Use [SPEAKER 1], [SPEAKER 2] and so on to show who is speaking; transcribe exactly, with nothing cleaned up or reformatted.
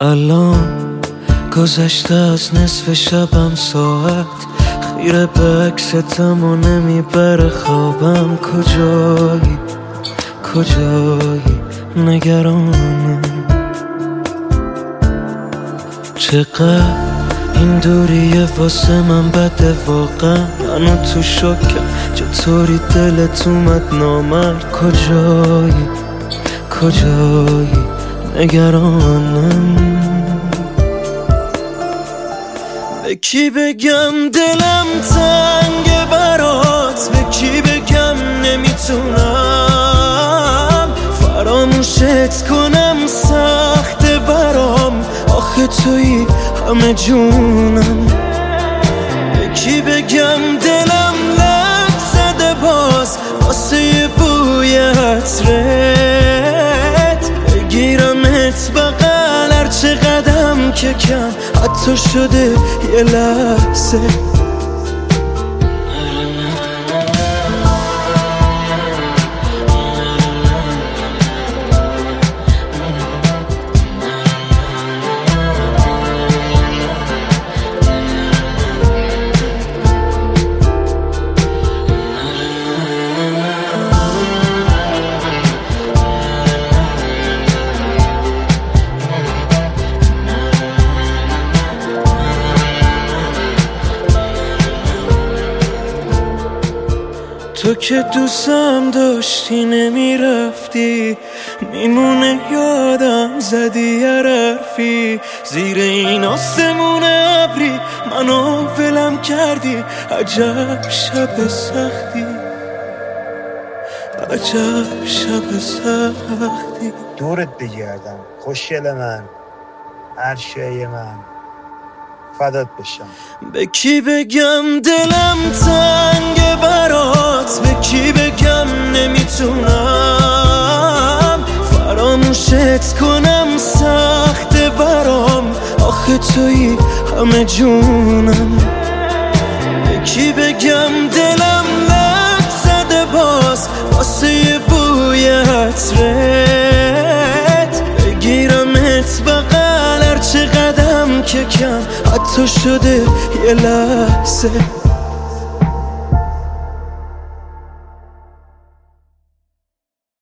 [SPEAKER 1] الان گذشته از نصف شبم ساعت، خیره به عکستم و نمیبره خوابم. کجایی کجایی نگرانم، چقدر این دوریه واسه من بده واقعا. منو تو شکم چطوری دلت اومد نامرد. کجایی کجایی نگرانم، به کی بگم دلم تنگه برات، به کی بگم نمیتونم فراموشت کنم، سخته برام آخه تویی همه جونم. به کی بگم دلم لب زده باز واسه یه بوی عطرت، بگیرمت بغل هر چه قدم که کم حتی شده یه لحظه. تو که دوستم داشتی نمیرفتی، میمونه یادم زدی یه حرفی، زیر این آسمون ابری منو ولم کردی. عجب شب سختی، عجب شب سختی.
[SPEAKER 2] دورت بگردم خوشگل من، هر شای من، فدات بشم.
[SPEAKER 1] به کی بگم دلم تنگه برات، به کی بگم نمیتونم فراموشت کنم، سخته برام آخه تویی همه جونم. به کی بگم دلم لب زده باز واسه یه بوی عطرت، بگیرمت بغل هر چه قدم که کم حتی شده یه لحظه.